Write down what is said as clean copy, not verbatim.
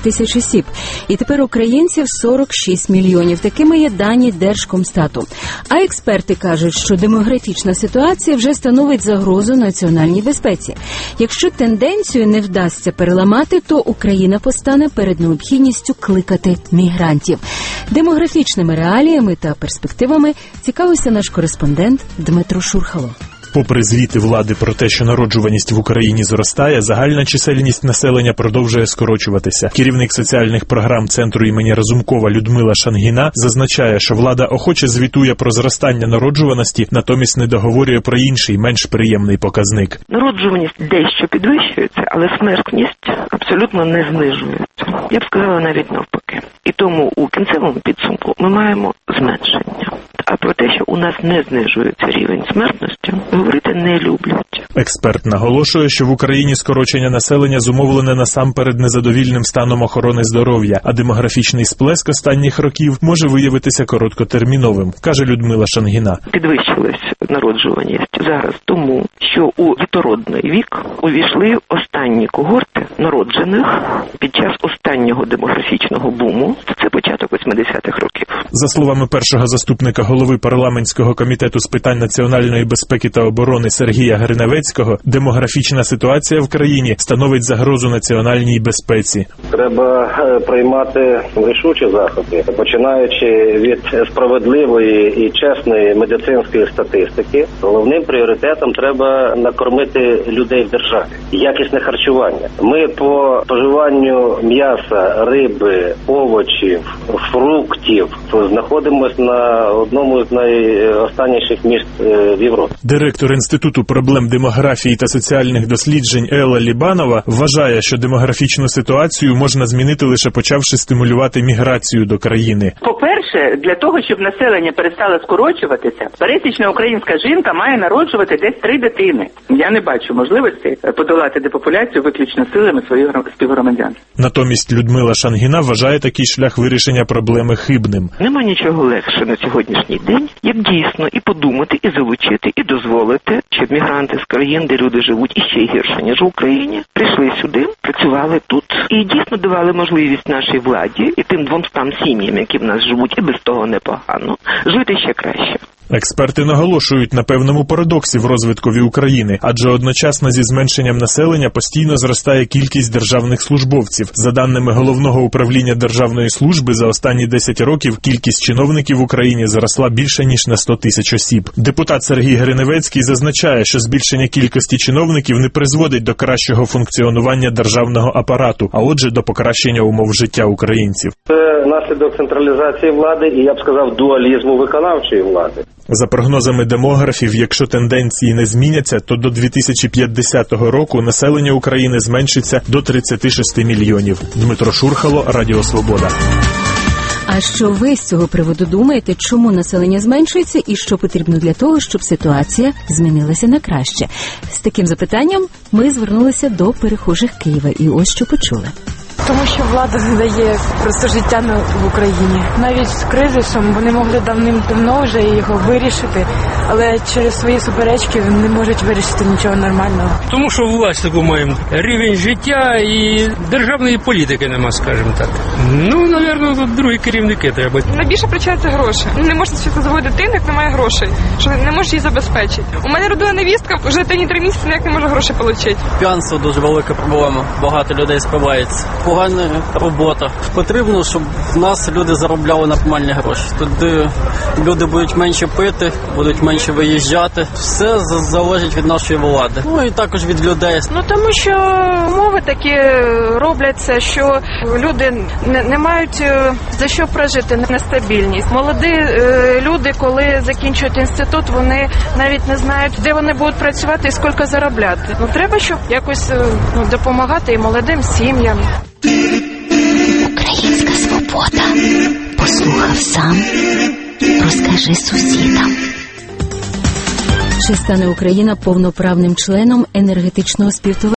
тисяч осіб. І тепер українців 46 мільйонів. Такими є дані Держкомстату. А експерти кажуть, що демографічна ситуація вже становить загрозу національній безпеці. Якщо тенденцію не вдасться переламати, то Україна постане перед необхідністю кликати мігрантів. Демографічними реаліями та перспективами цікавився наш кореспондент Дмитро Шурхало. Попри звіти влади про те, що народжуваність в Україні зростає, загальна чисельність населення продовжує скорочуватися. Керівник соціальних програм Центру імені Разумкова Людмила Шангіна зазначає, що влада охоче звітує про зростання народжуваності, натомість не договорює про інший, менш приємний показник. Народжуваність дещо підвищується, але смертність абсолютно не знижується. Я б сказала навіть навпаки. І тому у кінцевому підсумку ми маємо зменшення. А про те, що у нас не знижується рівень смертності, говорити не люблять. Експерт наголошує, що в Україні скорочення населення зумовлене насамперед незадовільним станом охорони здоров'я, а демографічний сплеск останніх років може виявитися короткотерміновим, каже Людмила Шангіна. Підвищилась народжуваність зараз тому, що у дітородний вік увійшли останні когорти народжених під час останнього демографічного буму. Це початок 80-х років. За словами першого заступника голови парламентського комітету з питань національної безпеки та оборони Сергія Гриневецького, демографічна ситуація в країні становить загрозу національній безпеці. Треба приймати рішучі заходи, починаючи від справедливої і чесної медицинської статистики. Головним пріоритетом треба накормити людей в державі. Якісне харчування. Ми по споживанню м'яса, риби, овочів, фруктів знаходимося на одному з найостанніших місць в Європі. Директор Інституту проблем демографії та соціальних досліджень Елла Лібанова вважає, що демографічну ситуацію можна змінити лише почавши стимулювати міграцію до країни. По-перше, для того, щоб населення перестало скорочуватися, пересічна українська жінка має народжувати десь 3 дитини. Я не бачу можливості подолати депопуляцію виключно силами своїх співгромадян. Натомість Людмила Шангіна вважає такий шлях вирішення проблеми хибним. Нема нічого легше на сьогоднішній день, як дійсно і подумати, і залучити, і дозволити, щоб мігранти з країн, де люди живуть іще гірше, ніж в Україні, прийшли сюди, працювали тут і дійсно давали можливість нашій владі і тим 200 сім'ям, які в нас живуть, і без того непогано, жити ще краще. Експерти наголошують на певному парадоксі в розвиткові України, адже одночасно зі зменшенням населення постійно зростає кількість державних службовців. За даними Головного управління Державної служби, за останні 10 років кількість чиновників в Україні зросла більше, ніж на 100 тисяч осіб. Депутат Сергій Гриневецький зазначає, що збільшення кількості чиновників не призводить до кращого функціонування державного апарату, а отже до покращення умов життя українців. Це наслідок централізації влади і, я б сказав, дуалізму виконавчої влади. За прогнозами демографів, якщо тенденції не зміняться, то до 2050 року населення України зменшиться до 36 мільйонів. Дмитро Шурхало, Радіо Свобода. А що ви з цього приводу думаєте, чому населення зменшується і що потрібно для того, щоб ситуація змінилася на краще? З таким запитанням ми звернулися до перехожих Києва і ось що почули. Тому що влада не дає просто життя в Україні. Навіть з кризисом вони могли давним-давно вже його вирішити, але через свої суперечки не можуть вирішити нічого нормального. Тому що власть таку маємо. Рівень життя і державної політики нема, скажімо так. Ну, напевно, тут другі керівники треба. Найбільша причина – це гроші. Не можна світи заводити дитину, як немає грошей, що не можеш її забезпечити. У мене родила невістка, вже 3 місяці ніяк не може гроші отримати. П'янство дуже велика проблема. Багато людей спивається. Погана робота. Потрібно, щоб в нас люди заробляли нормальні гроші. Тоді люди будуть менше пити, будуть менше виїжджати. Все залежить від нашої влади. Ну і також від людей. Ну тому що умови такі робляться, що люди не мають за що прожити, нестабільність. Молоді люди, коли закінчують інститут, вони навіть не знають, де вони будуть працювати і скільки заробляти. Ну треба, щоб якось допомагати і молодим сім'ям. Українська свобода. Послухав сам, розкажи сусідам. Чи стане Україна повноправним членом енергетичного співтовариства?